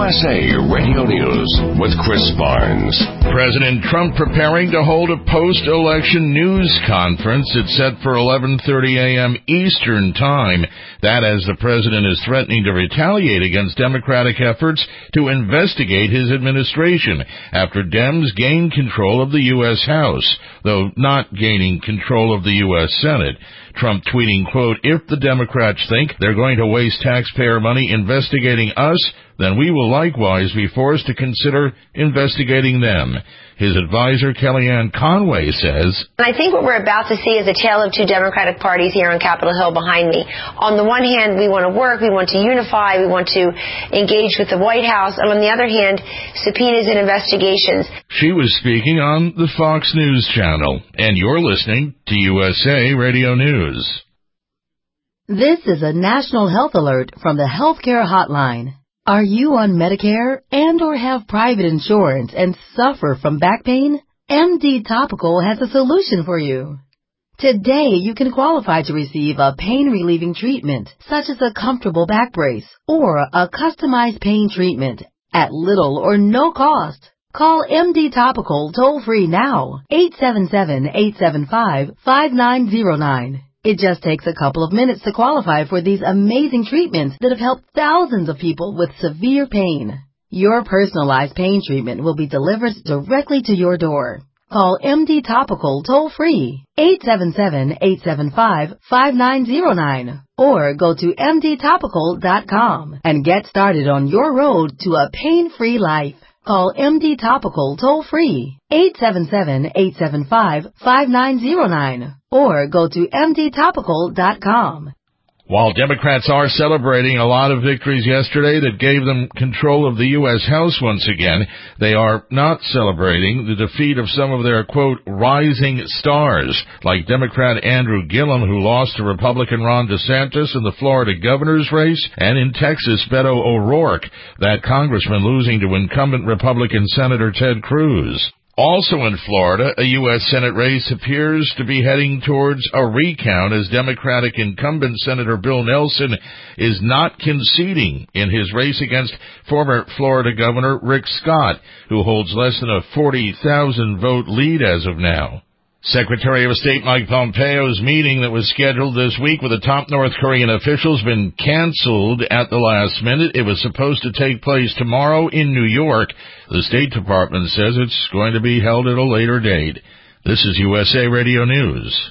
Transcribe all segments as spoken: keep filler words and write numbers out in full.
S A Radio News with Chris Barnes. President Trump preparing to hold a post-election news conference. It's set for eleven thirty a.m. Eastern Time. That as the president is threatening to retaliate against Democratic efforts to investigate his administration after Dems gained control of the U S House, though not gaining control of the U S Senate. Trump tweeting, quote, "If the Democrats think they're going to waste taxpayer money investigating us, then we will likewise be forced to consider investigating them." His advisor, Kellyanne Conway, says, I think what we're about to see is a tale of two Democratic parties here on Capitol Hill behind me. On the one hand, we want to work, we want to unify, we want to engage with the White House, and on the other hand, subpoenas and investigations. She was speaking on the Fox News Channel, and you're listening to U S A Radio News. This is a national health alert from the Healthcare Hotline. Are you on Medicare and or have private insurance and suffer from back pain? M D Topical has a solution for you. Today, you can qualify to receive a pain-relieving treatment, such as a comfortable back brace or a customized pain treatment at little or no cost. Call M D Topical toll-free now, eight seven seven, eight seven five, five nine zero nine. It just takes a couple of minutes to qualify for these amazing treatments that have helped thousands of people with severe pain. Your personalized pain treatment will be delivered directly to your door. Call M D Topical toll-free, eight seven seven, eight seven five, five nine zero nine, or go to M D topical dot com and get started on your road to a pain-free life. Call M D Topical toll-free, eight seven seven, eight seven five, five nine zero nine, or go to M D topical dot com. While Democrats are celebrating a lot of victories yesterday that gave them control of the U S House once again, they are not celebrating the defeat of some of their, quote, rising stars, like Democrat Andrew Gillum, who lost to Republican Ron DeSantis in the Florida governor's race, and in Texas, Beto O'Rourke, that congressman losing to incumbent Republican Senator Ted Cruz. Also in Florida, a U S Senate race appears to be heading towards a recount as Democratic incumbent Senator Bill Nelson is not conceding in his race against former Florida Governor Rick Scott, who holds less than a forty thousand vote lead as of now. Secretary of State Mike Pompeo's meeting that was scheduled this week with the top North Korean officials been canceled at the last minute. It was supposed to take place tomorrow in New York. The State Department says it's going to be held at a later date. This is U S A Radio News.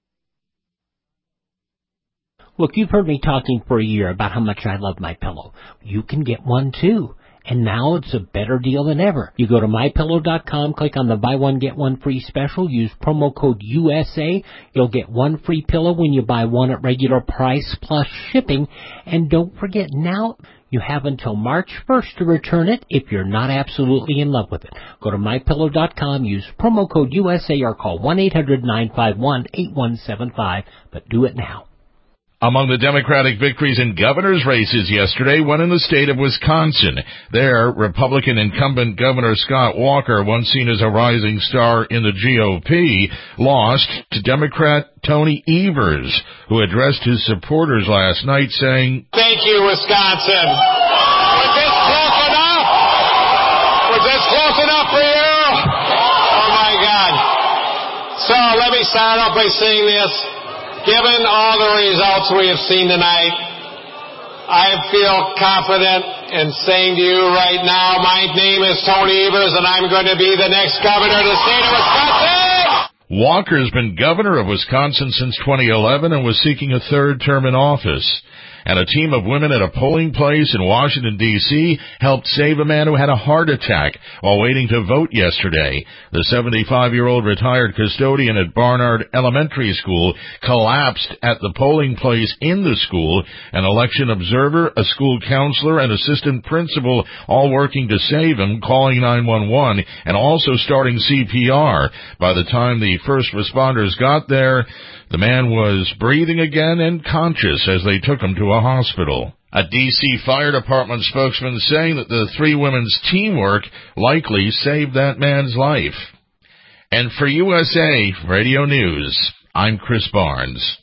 Look, you've heard me talking for a year about how much I love MyPillow. You can get one too. And now it's a better deal than ever. You go to my pillow dot com, click on the buy one, get one free special, use promo code U S A. You'll get one free pillow when you buy one at regular price plus shipping. And don't forget, now you have until March first to return it if you're not absolutely in love with it. Go to my pillow dot com, use promo code U S A, or call one eight hundred, nine five one, eight one seven five. But do it now. Among the Democratic victories in governor's races yesterday, one in the state of Wisconsin. There, Republican incumbent Governor Scott Walker, once seen as a rising star in the G O P, lost to Democrat Tony Evers, who addressed his supporters last night saying, "Thank you, Wisconsin. Was this close enough? Was this close enough for you? Oh, my God." So let me start off by saying this. Given all the results we have seen tonight, I feel confident in saying to you right now, my name is Tony Evers, and I'm going to be the next governor of the state of Wisconsin. Walker's been governor of Wisconsin since twenty eleven and was seeking a third term in office. And a team of women at a polling place in Washington, D C helped save a man who had a heart attack while waiting to vote yesterday. The seventy-five-year-old retired custodian at Barnard Elementary School collapsed at the polling place in the school. An election observer, a school counselor, and assistant principal all working to save him, calling nine one one, and also starting C P R. By the time the first responders got there, the man was breathing again and conscious as they took him to a hospital. A D C Fire Department spokesman saying that the three women's teamwork likely saved that man's life. And for U S A Radio News, I'm Chris Barnes.